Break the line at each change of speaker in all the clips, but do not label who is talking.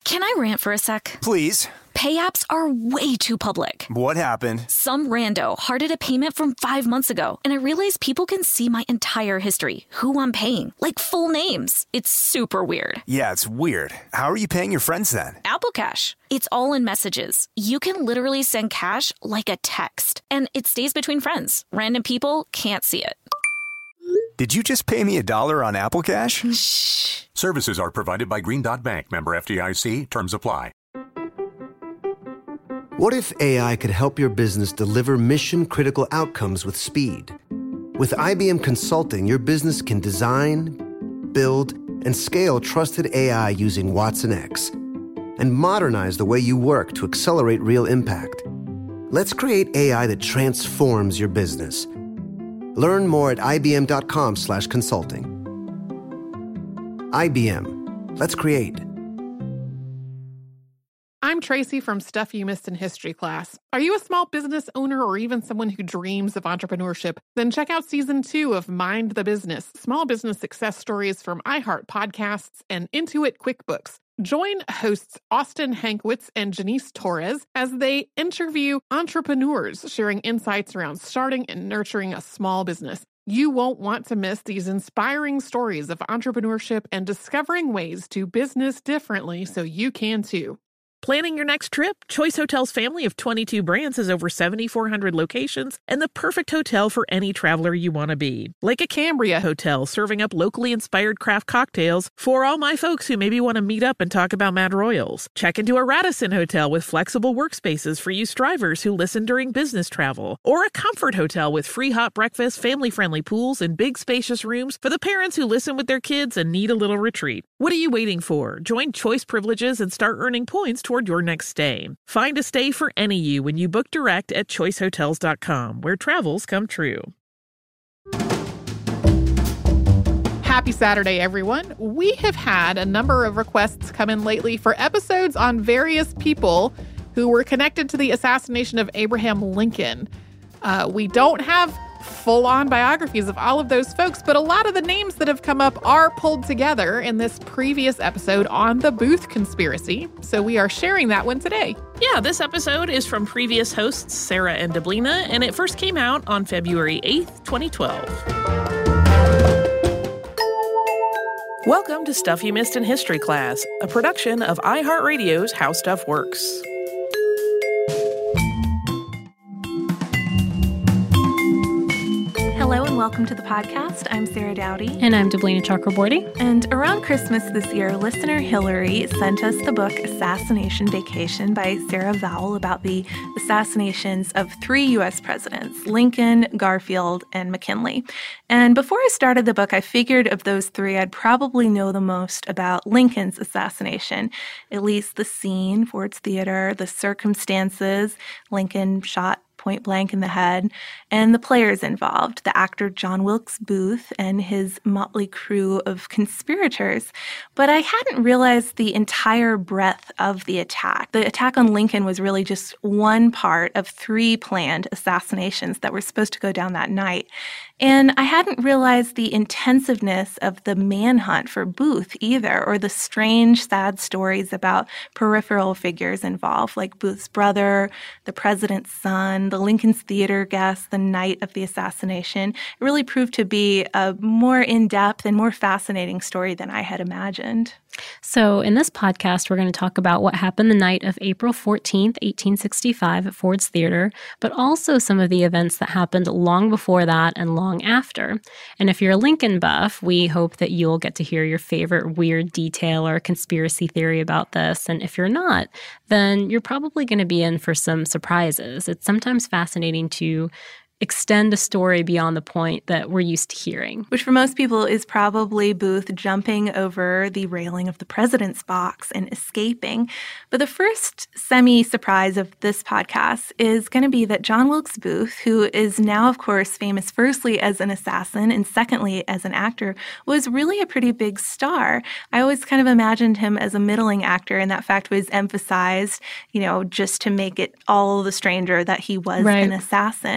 Can I rant for a sec?
Please.
Pay apps are way too public.
What happened?
Some rando hearted a payment from 5 months ago, and I realized people can see my entire history, who I'm paying, like full names. It's super weird.
Yeah, it's weird. How are you paying your friends then?
Apple Cash. It's all in messages. You can literally send cash like a text, and it stays between friends. Random people can't see it.
Did you just pay me $1 on Apple Cash?
Shh.
Services are provided by Green Dot Bank, member FDIC. Terms apply.
What if AI could help your business deliver mission-critical outcomes with speed? With IBM Consulting, your business can design, build, and scale trusted AI using Watson X, and modernize the way you work to accelerate real impact. Let's create AI that transforms your business. Learn more at ibm.com/consulting. IBM. Let's create.
I'm Tracy from Stuff You Missed in History class. Are you a small business owner or even someone who dreams of entrepreneurship? Then check out Season 2 of Mind the Business, small business success stories from iHeart Podcasts and Intuit QuickBooks. Join hosts Austin Hankwitz and Janice Torres as they interview entrepreneurs sharing insights around starting and nurturing a small business. You won't want to miss these inspiring stories of entrepreneurship and discovering ways to business differently so you can too.
Planning your next trip? Choice Hotels' family of 22 brands has over 7,400 locations and the perfect hotel for any traveler you want to be. Like a Cambria Hotel, serving up locally inspired craft cocktails for all my folks who maybe want to meet up and talk about Mad Royals. Check into a Radisson Hotel with flexible workspaces for you strivers who listen during business travel. Or a Comfort Hotel with free hot breakfast, family-friendly pools, and big spacious rooms for the parents who listen with their kids and need a little retreat. What are you waiting for? Join Choice Privileges and start earning points toward your next stay. Find a stay for any you when you book direct at choicehotels.com, where travels come true.
Happy Saturday, everyone. We have had a number of requests come in lately for episodes on various people who were connected to the assassination of Abraham Lincoln. We don't have full-on biographies of all of those folks, but a lot of the names that have come up are pulled together in this previous episode on the Booth conspiracy. So we are sharing that one today.
Yeah, this episode is from previous hosts Sarah and Deblina, and it first came out on February 8th, 2012. Welcome to Stuff You Missed in History Class, a production of iHeartRadio's How Stuff Works.
Hello and welcome to the podcast. I'm Sarah Dowdy.
And I'm Deblina Chakraborty.
And around Christmas this year, listener Hillary sent us the book Assassination Vacation by Sarah Vowell about the assassinations of 3 U.S. presidents, Lincoln, Garfield, and McKinley. And before I started the book, I figured of those 3, I'd probably know the most about Lincoln's assassination, at least the scene, Ford's Theater, the circumstances, Lincoln shot point blank in the head, and the players involved, the actor John Wilkes Booth and his motley crew of conspirators. But I hadn't realized the entire breadth of the attack. The attack on Lincoln was really just one part of 3 planned assassinations that were supposed to go down that night. And I hadn't realized the intensiveness of the manhunt for Booth either, or the strange, sad stories about peripheral figures involved, like Booth's brother, the president's son, the Lincoln's Theater guest the night of the assassination. It really proved to be a more in-depth and more fascinating story than I had imagined.
So in this podcast, we're going to talk about what happened the night of April 14th, 1865 at Ford's Theater, but also some of the events that happened long before that and long after. And if you're a Lincoln buff, we hope that you'll get to hear your favorite weird detail or conspiracy theory about this. And if you're not, then you're probably going to be in for some surprises. It's sometimes fascinating to extend a story beyond the point that we're used to hearing.
Which for most people is probably Booth jumping over the railing of the president's box and escaping. But the first semi-surprise of this podcast is going to be that John Wilkes Booth, who is now, of course, famous firstly as an assassin and secondly as an actor, was really a pretty big star. I always kind of imagined him as a middling actor, and that fact was emphasized, just to make it all the stranger that he was an assassin.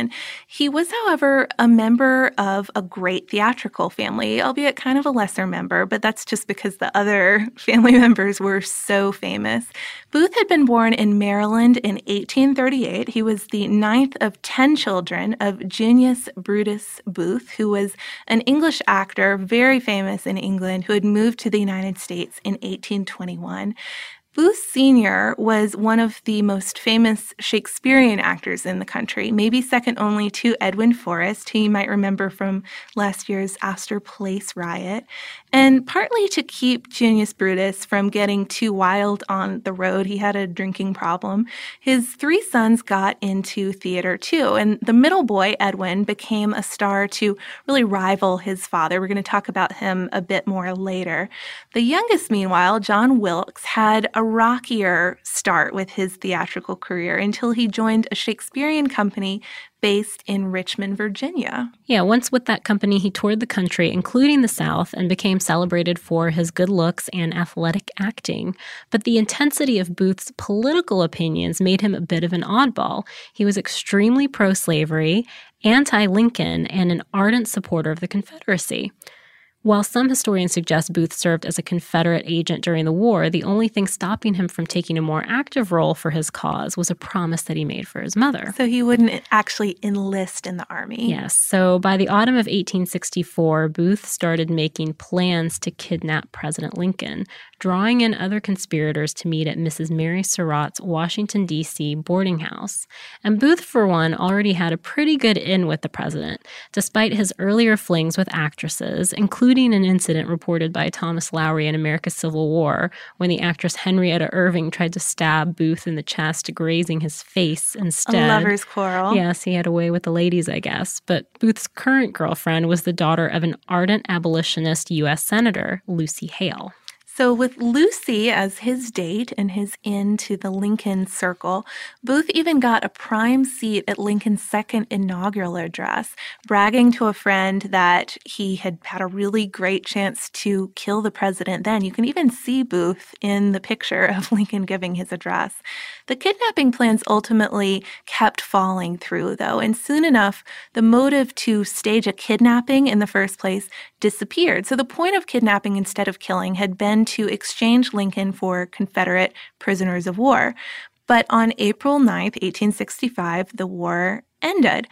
He was, however, a member of a great theatrical family, albeit kind of a lesser member, but that's just because the other family members were so famous. Booth had been born in Maryland in 1838. He was the ninth of 10 children of Junius Brutus Booth, who was an English actor, very famous in England, who had moved to the United States in 1821. Booth Sr. was one of the most famous Shakespearean actors in the country, maybe second only to Edwin Forrest, who you might remember from last year's Astor Place riot. And partly to keep Junius Brutus from getting too wild on the road, he had a drinking problem, his three sons got into theater too. And the middle boy, Edwin, became a star to really rival his father. We're going to talk about him a bit more later. The youngest, meanwhile, John Wilkes, had a rockier start with his theatrical career until he joined a Shakespearean company based in Richmond, Virginia.
Yeah, once with that company, he toured the country, including the South, and became celebrated for his good looks and athletic acting. But the intensity of Booth's political opinions made him a bit of an oddball. He was extremely pro-slavery, anti-Lincoln, and an ardent supporter of the Confederacy. While some historians suggest Booth served as a Confederate agent during the war, the only thing stopping him from taking a more active role for his cause was a promise that he made for his mother.
So he wouldn't actually enlist in the army.
Yes. So by the autumn of 1864, Booth started making plans to kidnap President Lincoln, drawing in other conspirators to meet at Mrs. Mary Surratt's Washington, D.C. boarding house. And Booth, for one, already had a pretty good in with the president, despite his earlier flings with actresses, including an incident reported by Thomas Lowry in America's Civil War when the actress Henrietta Irving tried to stab Booth in the chest, grazing his face instead.
A lover's quarrel.
Yes, he had a way with the ladies, I guess. But Booth's current girlfriend was the daughter of an ardent abolitionist U.S. Senator, Lucy Hale.
So with Lucy as his date and his in to the Lincoln Circle, Booth even got a prime seat at Lincoln's second inaugural address, bragging to a friend that he had had a really great chance to kill the president then. You can even see Booth in the picture of Lincoln giving his address. The kidnapping plans ultimately kept falling through, though, and soon enough, the motive to stage a kidnapping in the first place disappeared. So the point of kidnapping instead of killing had been to exchange Lincoln for Confederate prisoners of war. But on April 9th, 1865, the war ended.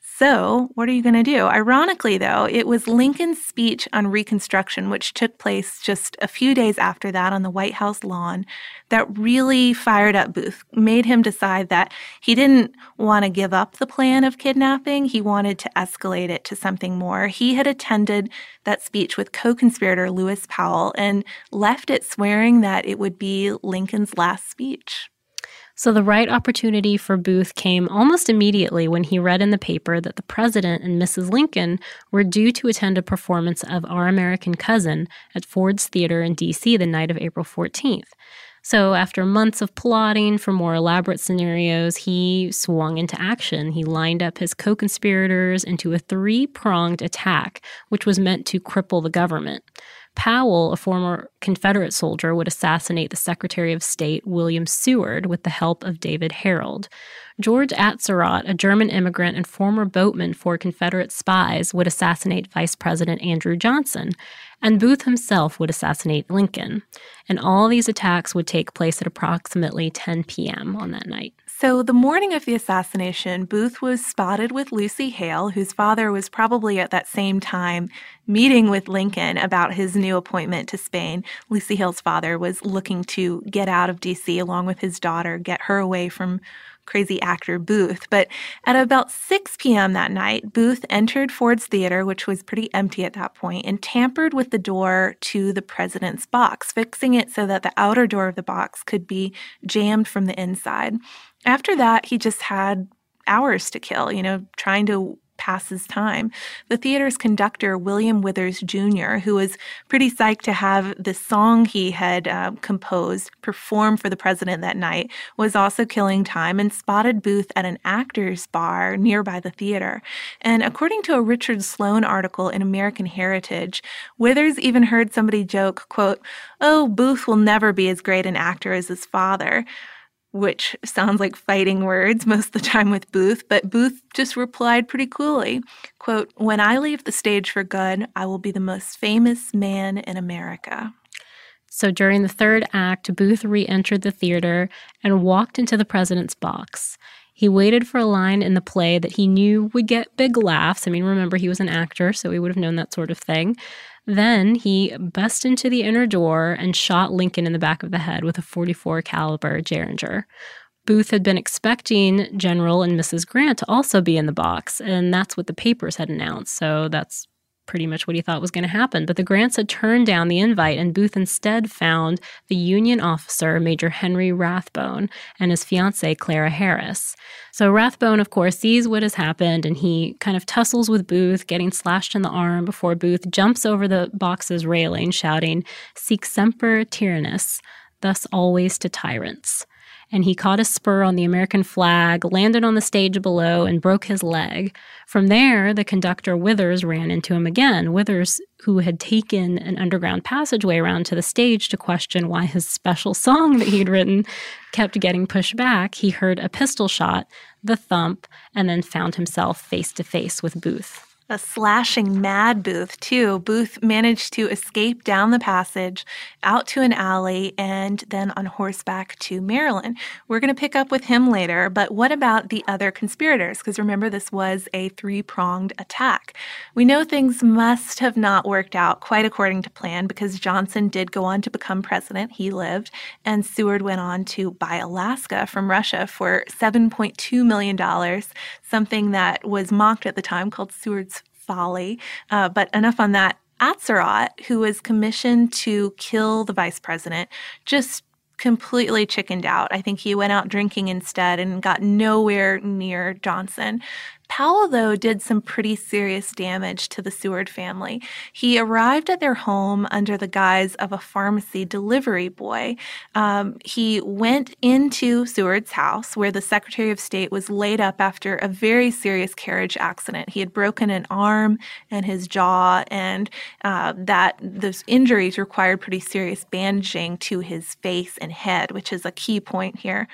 So what are you going to do? Ironically, though, it was Lincoln's speech on Reconstruction, which took place just a few days after that on the White House lawn, that really fired up Booth, made him decide that he didn't want to give up the plan of kidnapping. He wanted to escalate it to something more. He had attended that speech with co-conspirator Lewis Powell and left it swearing that it would be Lincoln's last speech.
So the right opportunity for Booth came almost immediately when he read in the paper that the president and Mrs. Lincoln were due to attend a performance of Our American Cousin at Ford's Theater in D.C. the night of April 14th. So after months of plotting for more elaborate scenarios, he swung into action. He lined up his co-conspirators into a three-pronged attack, which was meant to cripple the government. Powell, a former Confederate soldier, would assassinate the Secretary of State, William Seward, with the help of David Harold. George Atzerodt, a German immigrant and former boatman for Confederate spies, would assassinate Vice President Andrew Johnson. And Booth himself would assassinate Lincoln. And all these attacks would take place at approximately 10 p.m. on that night.
So the morning of the assassination, Booth was spotted with Lucy Hale, whose father was probably at that same time meeting with Lincoln about his new appointment to Spain. Lucy Hale's father was looking to get out of D.C. along with his daughter, get her away from crazy actor Booth. But at about 6 p.m. that night, Booth entered Ford's Theater, which was pretty empty at that point, and tampered with the door to the president's box, fixing it so that the outer door of the box could be jammed from the inside. After that, he just had hours to kill, trying to pass his time. The theater's conductor, William Withers Jr., who was pretty psyched to have the song he had composed perform for the president that night, was also killing time and spotted Booth at an actor's bar nearby the theater. And according to a Richard Sloan article in American Heritage, Withers even heard somebody joke, quote, "Oh, Booth will never be as great an actor as his father." which sounds like fighting words most of the time with Booth, but Booth just replied pretty coolly, quote, "When I leave the stage for good, I will be the most famous man in America."
So during the third act, Booth re-entered the theater and walked into the president's box. He waited for a line in the play that he knew would get big laughs. I mean, remember, he was an actor, so he would have known that sort of thing. Then he busted into the inner door and shot Lincoln in the back of the head with a .44 caliber Derringer. Booth had been expecting General and Mrs. Grant to also be in the box, and that's what the papers had announced, so that's pretty much what he thought was going to happen. But the Grants had turned down the invite, and Booth instead found the Union officer, Major Henry Rathbone, and his fiancée, Clara Harris. So Rathbone, of course, sees what has happened, and he kind of tussles with Booth, getting slashed in the arm before Booth jumps over the box's railing, shouting, "Sic semper tyrannis," thus always to tyrants. And he caught a spur on the American flag, landed on the stage below, and broke his leg. From there, the conductor Withers ran into him again. Withers, who had taken an underground passageway around to the stage to question why his special song that he'd written kept getting pushed back, he heard a pistol shot, the thump, and then found himself face to face with Booth.
A slashing mad Booth, too. Booth managed to escape down the passage, out to an alley, and then on horseback to Maryland. We're going to pick up with him later, but what about the other conspirators? Because remember, this was a three-pronged attack. We know things must have not worked out quite according to plan because Johnson did go on to become president. He lived, and Seward went on to buy Alaska from Russia for $7.2 million, something that was mocked at the time, called Seward's folly. But enough on that. Atzerodt, who was commissioned to kill the vice president, just completely chickened out. I think he went out drinking instead and got nowhere near Johnson. Powell, though, did some pretty serious damage to the Seward family. He arrived at their home under the guise of a pharmacy delivery boy. He went into Seward's house where the Secretary of State was laid up after a very serious carriage accident. He had broken an arm and his jaw, and that those injuries required pretty serious bandaging to his face and head, which is a key point here.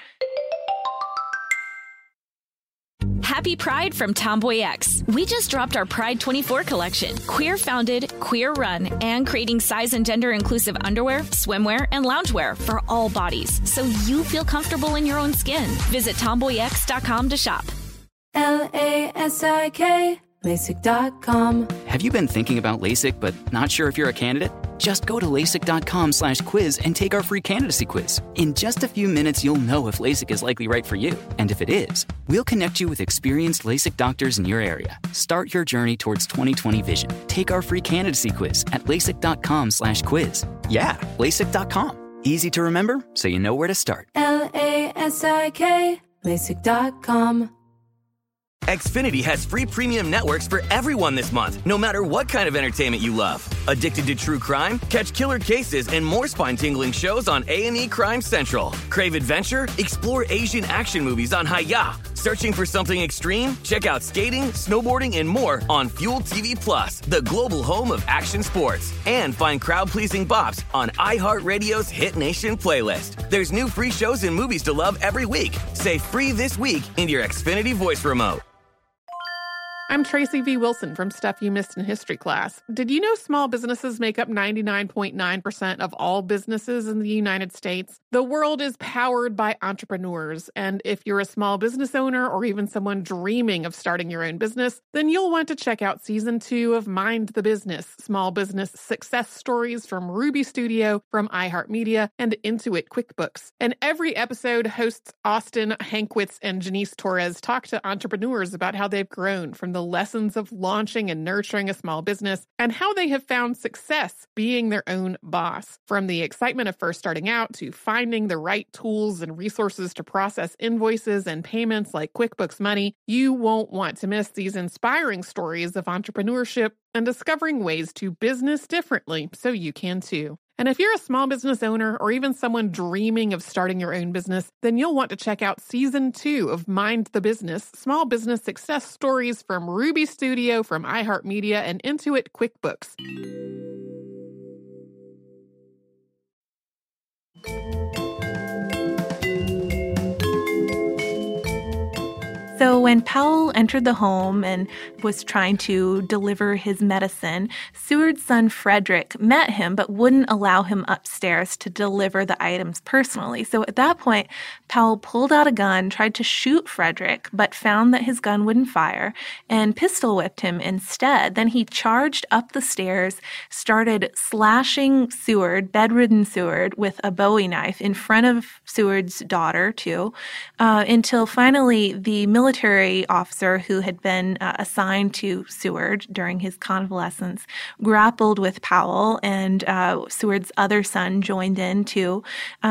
Happy Pride from Tomboy X. We just dropped our Pride 24 collection. Queer founded, queer run, and creating size and gender inclusive underwear, swimwear, and loungewear for all bodies, so you feel comfortable in your own skin. Visit tomboyx.com to shop.
LASIK, LASIK.com. Have you been thinking about LASIK but not sure if you're a candidate? Just go to LASIK.com/quiz and take our free candidacy quiz. In just a few minutes, you'll know if LASIK is likely right for you. And if it is, we'll connect you with experienced LASIK doctors in your area. Start your journey towards 20/20 vision. Take our free candidacy quiz at LASIK.com/quiz. Yeah, LASIK.com. Easy to remember, so you know where to start. LASIK, LASIK.com.
Xfinity has free premium networks for everyone this month, no matter what kind of entertainment you love. Addicted to true crime? Catch killer cases and more spine-tingling shows on A&E Crime Central. Crave adventure? Explore Asian action movies on Hi-YAH. Searching for something extreme? Check out skating, snowboarding, and more on Fuel TV Plus, the global home of action sports. And find crowd-pleasing bops on iHeartRadio's Hit Nation playlist. There's new free shows and movies to love every week. Say free this week in your Xfinity voice remote.
I'm Tracy V. Wilson from Stuff You Missed in History Class. Did you know small businesses make up 99.9% of all businesses in the United States? The world is powered by entrepreneurs, and if you're a small business owner or even someone dreaming of starting your own business, then you'll want to check out Season 2 of Mind the Business, Small Business Success Stories from Ruby Studio, from iHeartMedia, and Intuit QuickBooks. And every episode, hosts Austin Hankwitz and Janice Torres talk to entrepreneurs about how they've grown from the lessons of launching and nurturing a small business and how they have found success being their own boss. From the excitement of first starting out to finding the right tools and resources to process invoices and payments like QuickBooks Money, you won't want to miss these inspiring stories of entrepreneurship and discovering ways to business differently so you can too. And if you're a small business owner or even someone dreaming of starting your own business, then you'll want to check out Season 2 of Mind the Business, Small Business Success Stories from Ruby Studio, from iHeartMedia, and Intuit QuickBooks.
So when Powell entered the home and was trying to deliver his medicine, Seward's son Frederick met him but wouldn't allow him upstairs to deliver the items personally. So at that point, Powell pulled out a gun, tried to shoot Frederick, but found that his gun wouldn't fire and pistol whipped him instead. Then he charged up the stairs, started slashing Seward, bedridden Seward, with a Bowie knife in front of Seward's daughter, too, until finally the military officer who had been assigned to Seward during his convalescence grappled with Powell, and Seward's other son joined in, too,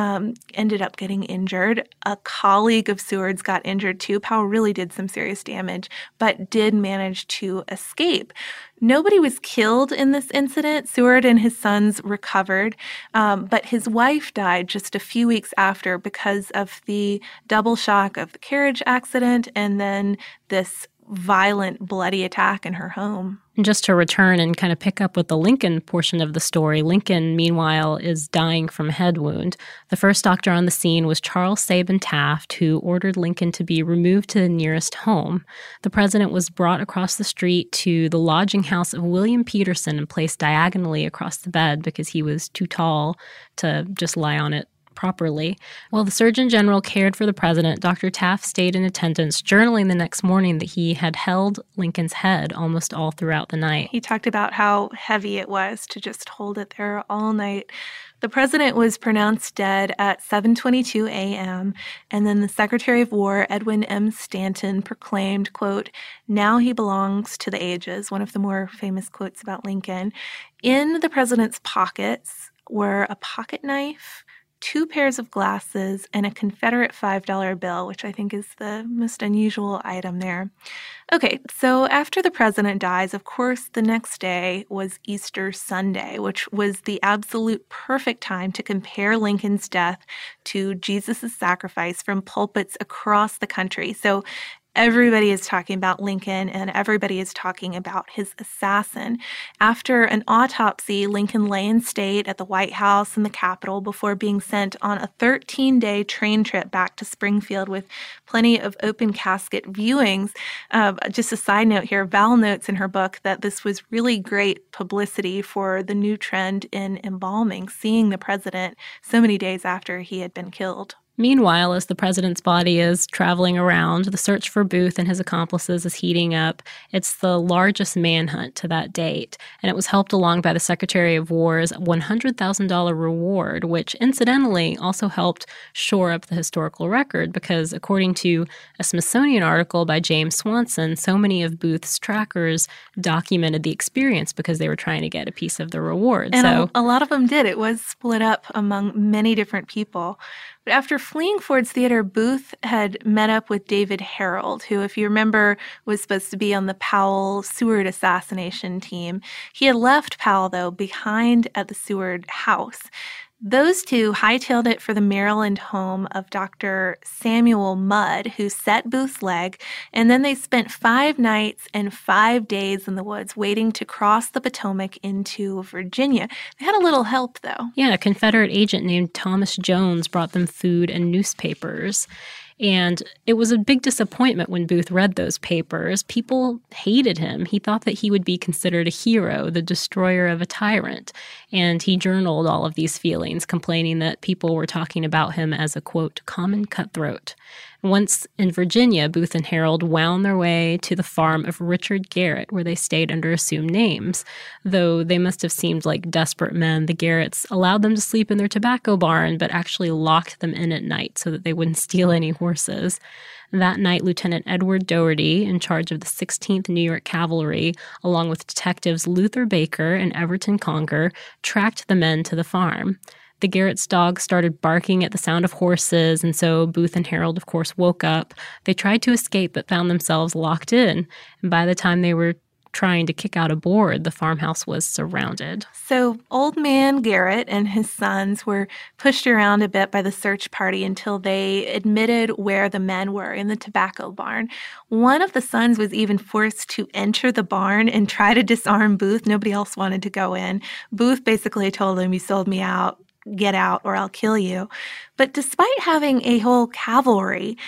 ended up getting injured. A colleague of Seward's got injured, too. Powell really did some serious damage, but did manage to escape. Nobody was killed in this incident. Seward and his sons recovered, but his wife died just a few weeks after because of the double shock of the carriage accident and then this violent, bloody attack in her home.
And just to return and kind of pick up with the Lincoln portion of the story, Lincoln, meanwhile, is dying from a head wound. The first doctor on the scene was Charles Sabin Taft, who ordered Lincoln to be removed to the nearest home. The president was brought across the street to the lodging house of William Peterson and placed diagonally across the bed because he was too tall to just lie on it properly. While the Surgeon General cared for the president, Dr. Taft stayed in attendance, journaling the next morning that he had held Lincoln's head almost all throughout the night.
He talked about how heavy it was to just hold it there all night. The president was pronounced dead at 7:22 a.m., and then the Secretary of War, Edwin M. Stanton, proclaimed, quote, "Now he belongs to the ages," one of the more famous quotes about Lincoln. In the president's pockets were a pocket knife, 2 pairs of glasses, and a Confederate $5 bill, which I think is the most unusual item there. Okay, so after the president dies, of course, the next day was Easter Sunday, which was the absolute perfect time to compare Lincoln's death to Jesus' sacrifice from pulpits across the country. So everybody is talking about Lincoln, and everybody is talking about his assassin. After an autopsy, Lincoln lay in state at the White House and the Capitol before being sent on a 13-day train trip back to Springfield with plenty of open casket viewings. Just a side note here, Val notes in her book that this was really great publicity for the new trend in embalming, seeing the president so many days after he had been killed.
Meanwhile, as the president's body is traveling around, the search for Booth and his accomplices is heating up. It's the largest manhunt to that date, and it was helped along by the Secretary of War's $100,000 reward, which incidentally also helped shore up the historical record because, according to a Smithsonian article by James Swanson, so many of Booth's trackers documented the experience because they were trying to get a piece of the reward.
And a lot of them did. It was split up among many different people. But after fleeing Ford's Theater, Booth had met up with David Harold, who, if you remember, was supposed to be on the Powell-Seward assassination team. He had left Powell, though, behind at the Seward house. Those two hightailed it for the Maryland home of Dr. Samuel Mudd, who set Booth's leg, and then they spent 5 nights and 5 days in the woods waiting to cross the Potomac into Virginia. They had a little help, though.
Yeah, a Confederate agent named Thomas Jones brought them food and newspapers. And it was a big disappointment when Booth read those papers. People hated him. He thought that he would be considered a hero, the destroyer of a tyrant. And he journaled all of these feelings, complaining that people were talking about him as a, quote, common cutthroat. Once in Virginia, Booth and Harold wound their way to the farm of Richard Garrett, where they stayed under assumed names. Though they must have seemed like desperate men, the Garretts allowed them to sleep in their tobacco barn, but actually locked them in at night so that they wouldn't steal any horses. That night, Lieutenant Edward Dougherty, in charge of the 16th New York Cavalry, along with detectives Luther Baker and Everton Conger, tracked the men to the farm. The Garrett's dogs started barking at the sound of horses, and so Booth and Harold, of course, woke up. They tried to escape but found themselves locked in, and by the time they were trying to kick out a board, the farmhouse was surrounded.
So Old Man Garrett and his sons were pushed around a bit by the search party until they admitted where the men were, in the tobacco barn. One of the sons was even forced to enter the barn and try to disarm Booth. Nobody else wanted to go in. Booth basically told him, "You sold me out. Get out or I'll kill you." But despite having a whole cavalry,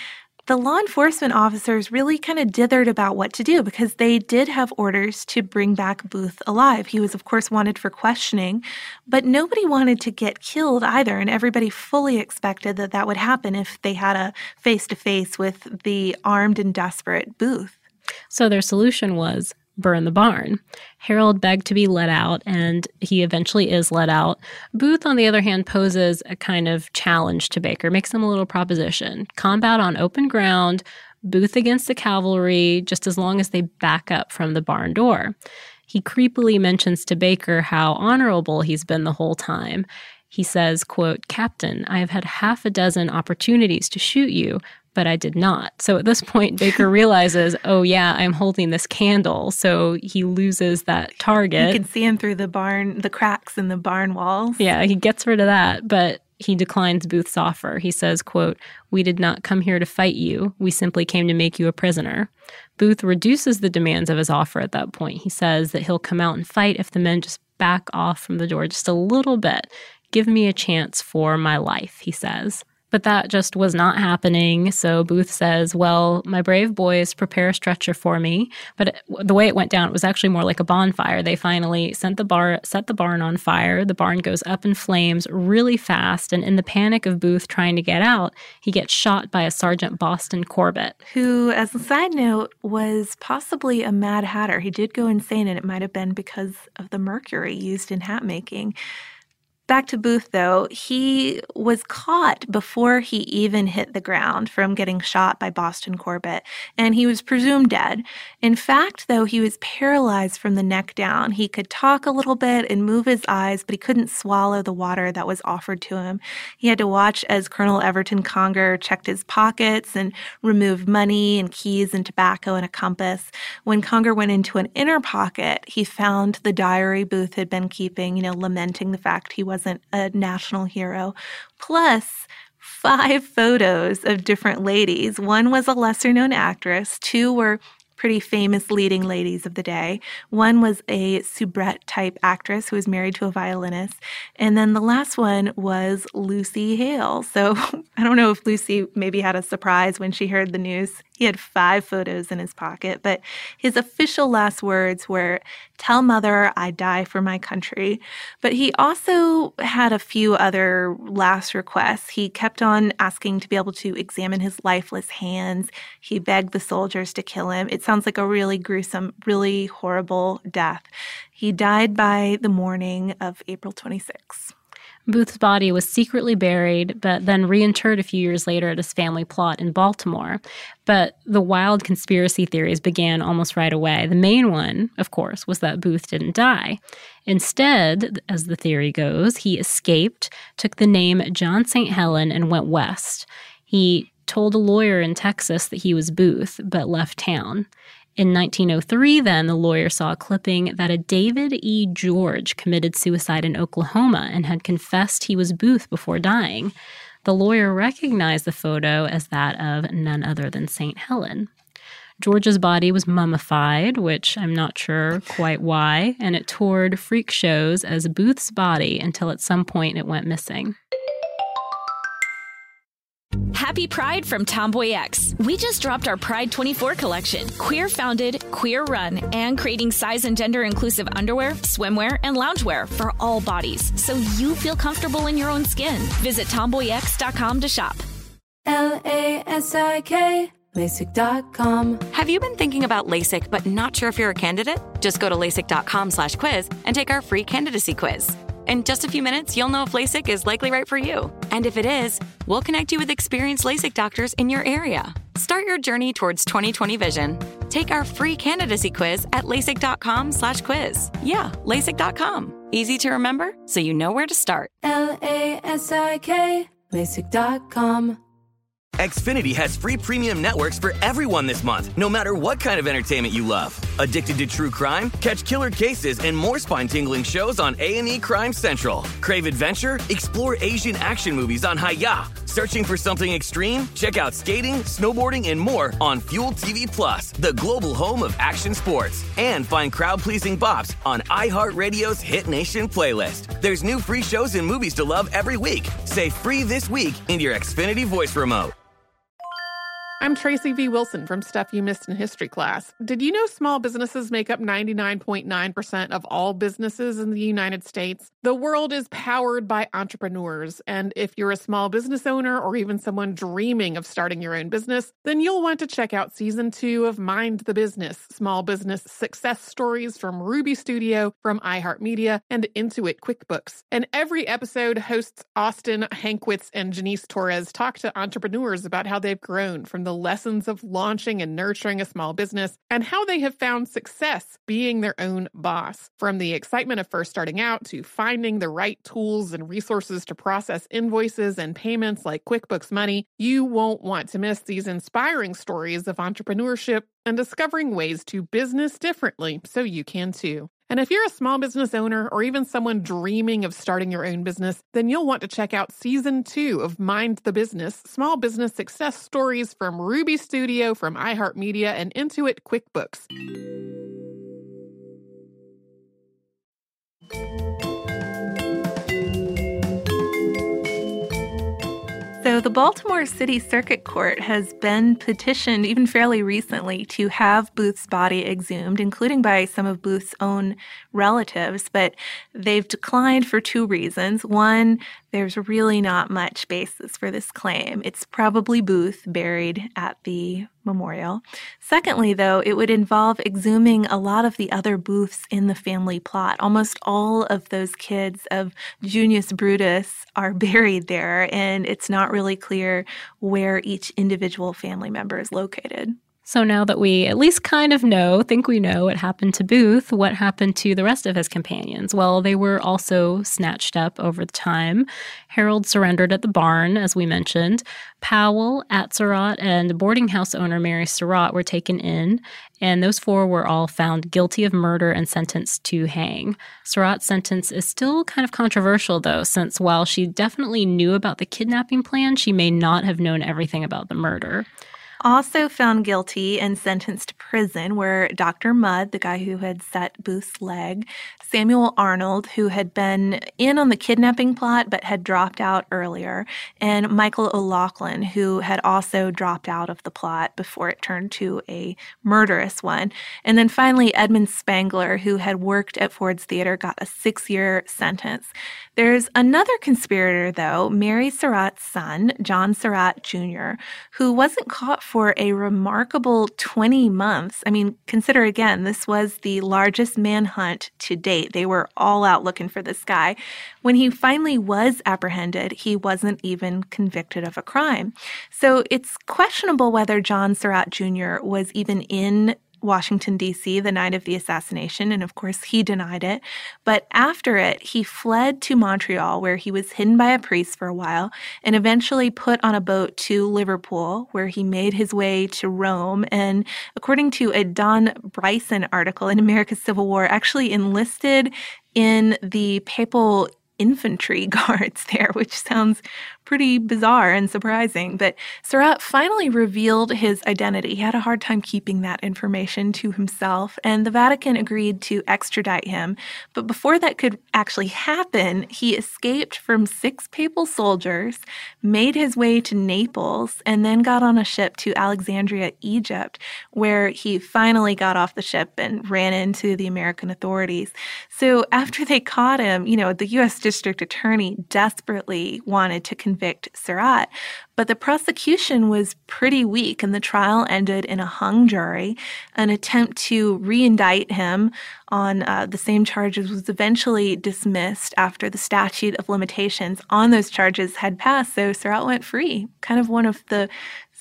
the law enforcement officers really kind of dithered about what to do because they did have orders to bring back Booth alive. He was, of course, wanted for questioning, but nobody wanted to get killed either, and everybody fully expected that that would happen if they had a face-to-face with the armed and desperate Booth.
So their solution was burn the barn. Harold begged to be let out, and he eventually is let out. Booth, on the other hand, poses a kind of challenge to Baker, makes him a little proposition. Combat on open ground, Booth against the cavalry, just as long as they back up from the barn door. He creepily mentions to Baker how honorable he's been the whole time. He says, quote, "Captain, I have had half a dozen opportunities to shoot you, but I did not." So at this point, Baker realizes, oh yeah, I'm holding this candle. So he loses that target.
You can see him through the cracks in the barn walls.
Yeah, he gets rid of that, but he declines Booth's offer. He says, quote, "We did not come here to fight you. We simply came to make you a prisoner." Booth reduces the demands of his offer at that point. He says that he'll come out and fight if the men just back off from the door just a little bit. "Give me a chance for my life," he says. But that just was not happening. So Booth says, well, my brave boys, prepare a stretcher for me. But the way it went down, it was actually more like a bonfire. They finally set the barn on fire. The barn goes up in flames really fast. And in the panic of Booth trying to get out, he gets shot by a Sergeant Boston Corbett.
Who, as a side note, was possibly a Mad Hatter. He did go insane, and it might have been because of the mercury used in hat making. Back to Booth, though, he was caught before he even hit the ground from getting shot by Boston Corbett, and he was presumed dead. In fact, though, he was paralyzed from the neck down. He could talk a little bit and move his eyes, but he couldn't swallow the water that was offered to him. He had to watch as Colonel Everton Conger checked his pockets and removed money and keys and tobacco and a compass. When Conger went into an inner pocket, he found the diary Booth had been keeping, lamenting the fact he wasn't a national hero, plus 5 photos of different ladies. One was a lesser-known actress. 2 were pretty famous leading ladies of the day. One was a soubrette-type actress who was married to a violinist. And then the last one was Lucy Hale. So I don't know if Lucy maybe had a surprise when she heard the news. He had 5 photos in his pocket, but his official last words were, "Tell mother I die for my country." But he also had a few other last requests. He kept on asking to be able to examine his lifeless hands. He begged the soldiers to kill him. It sounds like a really gruesome, really horrible death. He died by the morning of April 26.
Booth's body was secretly buried, but then reinterred a few years later at his family plot in Baltimore. But the wild conspiracy theories began almost right away. The main one, of course, was that Booth didn't die. Instead, as the theory goes, he escaped, took the name John St. Helen, and went west. He told a lawyer in Texas that he was Booth, but left town. In 1903, then, the lawyer saw a clipping that a David E. George committed suicide in Oklahoma and had confessed he was Booth before dying. The lawyer recognized the photo as that of none other than St. Helen. George's body was mummified, which I'm not sure quite why, and it toured freak shows as Booth's body until at some point it went missing.
Happy Pride from Tomboy X. We just dropped our Pride 24 collection. Queer founded, queer run, and creating size and gender inclusive underwear, swimwear, and loungewear for all bodies, so you feel comfortable in your own skin. Visit tomboyx.com to shop.
LASIK, LASIK.com.
Have you been thinking about LASIK but not sure if you're a candidate? Just go to LASIK.com/quiz and take our free candidacy quiz. In just a few minutes, you'll know if LASIK is likely right for you. And if it is, we'll connect you with experienced LASIK doctors in your area. Start your journey towards 20/20 vision. Take our free candidacy quiz at LASIK.com/quiz. Yeah, LASIK.com. Easy to remember, so you know where to start.
LASIK, LASIK.com.
Xfinity has free premium networks for everyone this month, no matter what kind of entertainment you love. Addicted to true crime? Catch killer cases and more spine-tingling shows on A&E Crime Central. Crave adventure? Explore Asian action movies on Hi-YAH. Searching for something extreme? Check out skating, snowboarding, and more on Fuel TV Plus, the global home of action sports. And find crowd-pleasing bops on iHeartRadio's Hit Nation playlist. There's new free shows and movies to love every week. Say free this week in your Xfinity voice remote.
I'm Tracy V. Wilson from Stuff You Missed in History class. Did you know small businesses make up 99.9% of all businesses in the United States? The world is powered by entrepreneurs, and if you're a small business owner or even someone dreaming of starting your own business, then you'll want to check out Season 2 of Mind the Business, small business success stories from Ruby Studio, from iHeartMedia, and Intuit QuickBooks. And every episode, hosts Austin Hankwitz and Janice Torres talk to entrepreneurs about how they've grown from the lessons of launching and nurturing a small business and how they have found success being their own boss. From the excitement of first starting out to finding the right tools and resources to process invoices and payments like QuickBooks Money, you won't want to miss these inspiring stories of entrepreneurship and discovering ways to business differently so you can too. And if you're a small business owner or even someone dreaming of starting your own business, then you'll want to check out Season 2 of Mind the Business, small business success stories from Ruby Studio, from iHeartMedia, and Intuit QuickBooks.
So the Baltimore City Circuit Court has been petitioned, even fairly recently, to have Booth's body exhumed, including by some of Booth's own relatives, but they've declined for two reasons. One, there's really not much basis for this claim. It's probably Booth buried at the memorial. Secondly, though, it would involve exhuming a lot of the other Booths in the family plot. Almost all of those kids of Junius Brutus are buried there, and it's not really clear where each individual family member is located.
So now that we at least kind of think we know what happened to Booth, what happened to the rest of his companions? Well, they were also snatched up over time. Harold surrendered at the barn, as we mentioned. Powell, Atzerodt, and boarding house owner Mary Surratt were taken in, and those four were all found guilty of murder and sentenced to hang. Surratt's sentence is still kind of controversial, though, since while she definitely knew about the kidnapping plan, she may not have known everything about the murder.
Also found guilty and sentenced to prison were Dr. Mudd, the guy who had set Booth's leg, Samuel Arnold, who had been in on the kidnapping plot but had dropped out earlier, and Michael O'Loughlin, who had also dropped out of the plot before it turned to a murderous one. And then finally, Edmund Spangler, who had worked at Ford's Theater, got a 6-year sentence. There's another conspirator, though, Mary Surratt's son, John Surratt Jr., who wasn't caught for a remarkable 20 months. I mean, consider again, this was the largest manhunt to date. They were all out looking for this guy. When he finally was apprehended, he wasn't even convicted of a crime. So it's questionable whether John Surratt Jr. was even in Washington, D.C. the night of the assassination, and of course he denied it. But after it, he fled to Montreal, where he was hidden by a priest for a while, and eventually put on a boat to Liverpool, where he made his way to Rome, and according to a Don Bryson article in America's Civil War, actually enlisted in the papal infantry guards there, which sounds pretty bizarre and surprising. But Surratt finally revealed his identity. He had a hard time keeping that information to himself, and the Vatican agreed to extradite him. But before that could actually happen, he escaped from 6 papal soldiers, made his way to Naples, and then got on a ship to Alexandria, Egypt, where he finally got off the ship and ran into the American authorities. So after they caught him, the U.S. District Attorney desperately wanted to convict Surratt, but the prosecution was pretty weak, and the trial ended in a hung jury. An attempt to re-indict him on the same charges was eventually dismissed after the statute of limitations on those charges had passed, so Surratt went free. Kind of one of the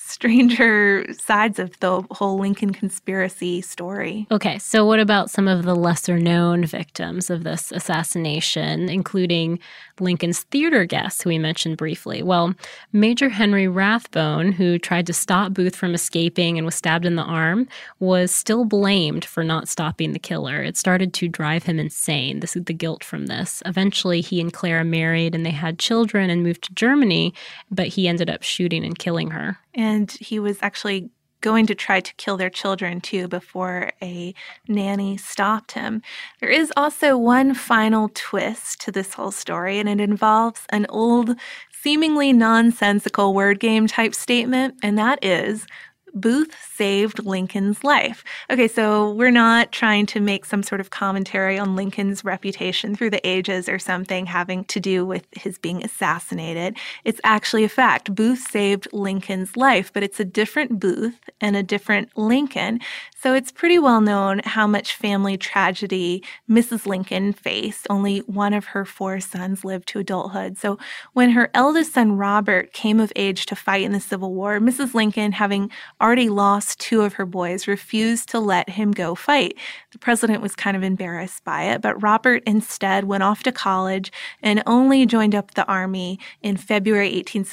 stranger sides of the whole Lincoln conspiracy story.
Okay, so what about some of the lesser-known victims of this assassination, including Lincoln's theater guests, who we mentioned briefly? Well, Major Henry Rathbone, who tried to stop Booth from escaping and was stabbed in the arm, was still blamed for not stopping the killer. It started to drive him insane, the guilt from this. Eventually, he and Clara married, and they had children and moved to Germany, but he ended up shooting and killing her.
And he was actually going to try to kill their children, too, before a nanny stopped him. There is also one final twist to this whole story, and it involves an old, seemingly nonsensical word game type statement, and that is, Booth saved Lincoln's life. Okay, so we're not trying to make some sort of commentary on Lincoln's reputation through the ages or something having to do with his being assassinated. It's actually a fact. Booth saved Lincoln's life, but it's a different Booth and a different Lincoln. So it's pretty well known how much family tragedy Mrs. Lincoln faced. Only one of her 4 sons lived to adulthood. So when her eldest son, Robert, came of age to fight in the Civil War, Mrs. Lincoln, having already lost 2 of her boys, refused to let him go fight. The president was kind of embarrassed by it, but Robert instead went off to college and only joined up the Army in February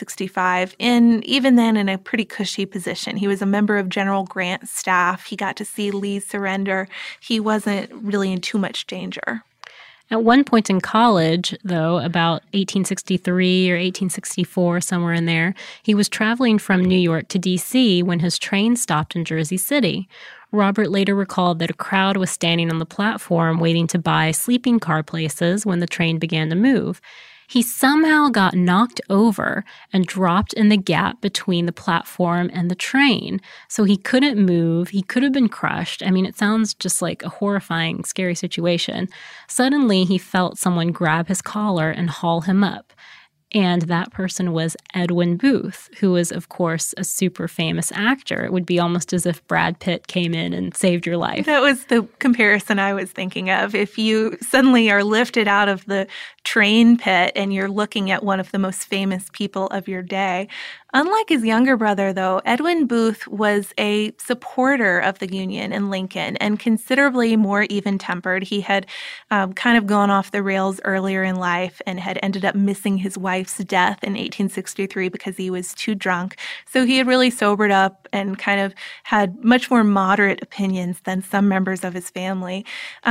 1865, even then in a pretty cushy position. He was a member of General Grant's staff. He got to see Lee surrender. He wasn't really in too much danger.
At one point in college, though, about 1863 or 1864, somewhere in there, he was traveling from New York to D.C. when his train stopped in Jersey City. Robert later recalled that a crowd was standing on the platform waiting to buy sleeping car places when the train began to move. He somehow got knocked over and dropped in the gap between the platform and the train. So he couldn't move. He could have been crushed. I mean, it sounds just like a horrifying, scary situation. Suddenly, he felt someone grab his collar and haul him up. And that person was Edwin Booth, who was, of course, a super famous actor. It would be almost as if Brad Pitt came in and saved your life.
That was the comparison I was thinking of. If you suddenly are lifted out of the train pit and you're looking at one of the most famous people of your day. Unlike his younger brother, though, Edwin Booth was a supporter of the Union and Lincoln and considerably more even-tempered. He had kind of gone off the rails earlier in life and had ended up missing his wife's death in 1863 because he was too drunk. So he had really sobered up and kind of had much more moderate opinions than some members of his family.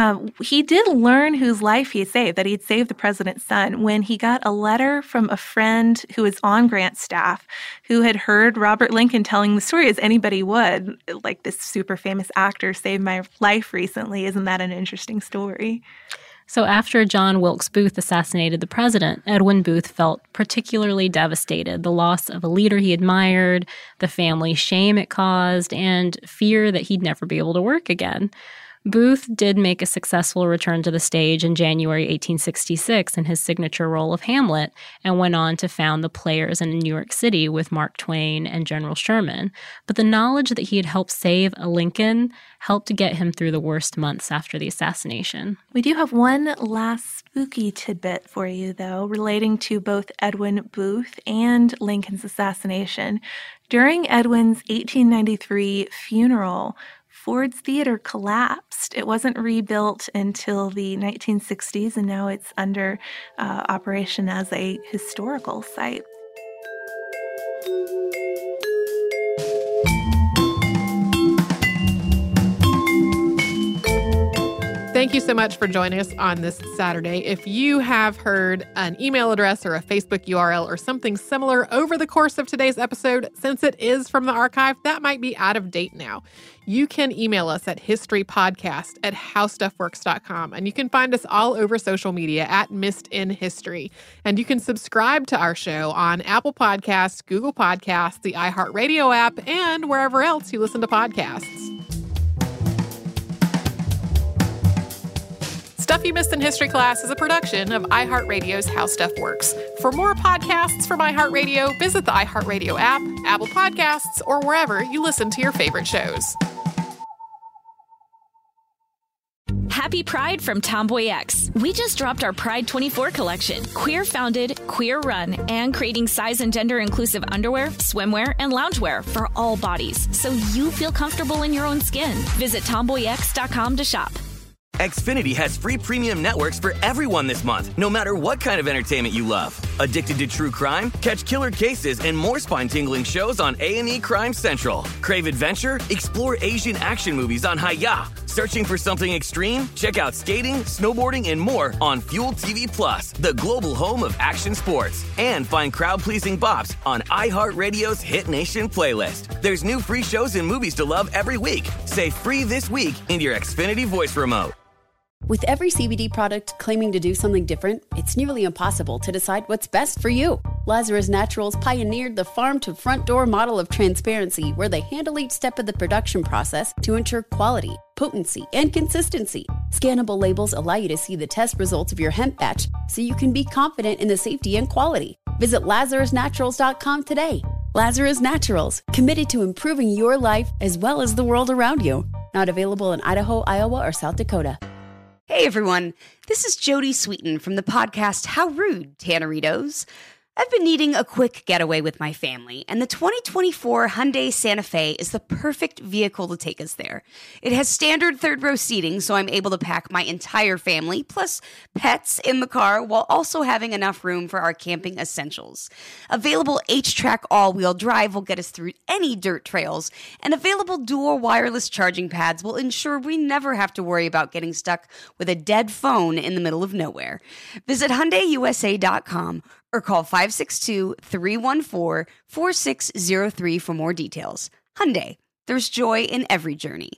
He did learn whose life he had saved, that he'd saved the president's son, when he got a letter from a friend who was on Grant's staff who had heard Robert Lincoln telling the story, as anybody would, like, this super famous actor saved my life recently. Isn't that an interesting story?
So after John Wilkes Booth assassinated the president, Edwin Booth felt particularly devastated. The loss of a leader he admired, the family shame it caused, and fear that he'd never be able to work again. Booth did make a successful return to the stage in January 1866 in his signature role of Hamlet, and went on to found the Players in New York City with Mark Twain and General Sherman. But the knowledge that he had helped save a Lincoln helped to get him through the worst months after the assassination.
We do have one last spooky tidbit for you, though, relating to both Edwin Booth and Lincoln's assassination. During Edwin's 1893 funeral, Ford's Theater collapsed. It wasn't rebuilt until the 1960s, and now it's under operation as a historical site.
Thank you so much for joining us on this Saturday. If you have heard an email address or a Facebook URL or something similar over the course of today's episode, since it is from the archive, that might be out of date now. You can email us at historypodcast@howstuffworks.com, and you can find us all over social media at Missed in History. And you can subscribe to our show on Apple Podcasts, Google Podcasts, the iHeartRadio app, and wherever else you listen to podcasts. Stuff You Missed in History Class is a production of iHeartRadio's How Stuff Works. For more podcasts from iHeartRadio, visit the iHeartRadio app, Apple Podcasts, or wherever you listen to your favorite shows.
Happy Pride from Tomboy X. We just dropped our Pride 24 collection. Queer founded, queer run, and creating size and gender inclusive underwear, swimwear, and loungewear for all bodies, so you feel comfortable in your own skin. Visit tomboyx.com to shop.
Xfinity has free premium networks for everyone this month, no matter what kind of entertainment you love. Addicted to true crime? Catch killer cases and more spine-tingling shows on A&E Crime Central. Crave adventure? Explore Asian action movies on Hi-YAH. Searching for something extreme? Check out skating, snowboarding, and more on Fuel TV Plus, the global home of action sports. And find crowd-pleasing bops on iHeartRadio's Hit Nation playlist. There's new free shows and movies to love every week. Say free this week in your Xfinity voice remote.
With every CBD product claiming to do something different, it's nearly impossible to decide what's best for you. Lazarus Naturals pioneered the farm-to-front-door model of transparency, where they handle each step of the production process to ensure quality, potency, and consistency. Scannable labels allow you to see the test results of your hemp batch, so you can be confident in the safety and quality. Visit LazarusNaturals.com today. Lazarus Naturals, committed to improving your life as well as the world around you. Not available in Idaho, Iowa, or South Dakota.
Hey everyone, this is Jodie Sweetin from the podcast How Rude, Tanneritos. I've been needing a quick getaway with my family, and the 2024 Hyundai Santa Fe is the perfect vehicle to take us there. It has standard third-row seating, so I'm able to pack my entire family, plus pets, in the car, while also having enough room for our camping essentials. Available H-Track all-wheel drive will get us through any dirt trails, and available dual wireless charging pads will ensure we never have to worry about getting stuck with a dead phone in the middle of nowhere. Visit HyundaiUSA.com or call 562-314-4603 for more details. Hyundai, there's joy in every journey.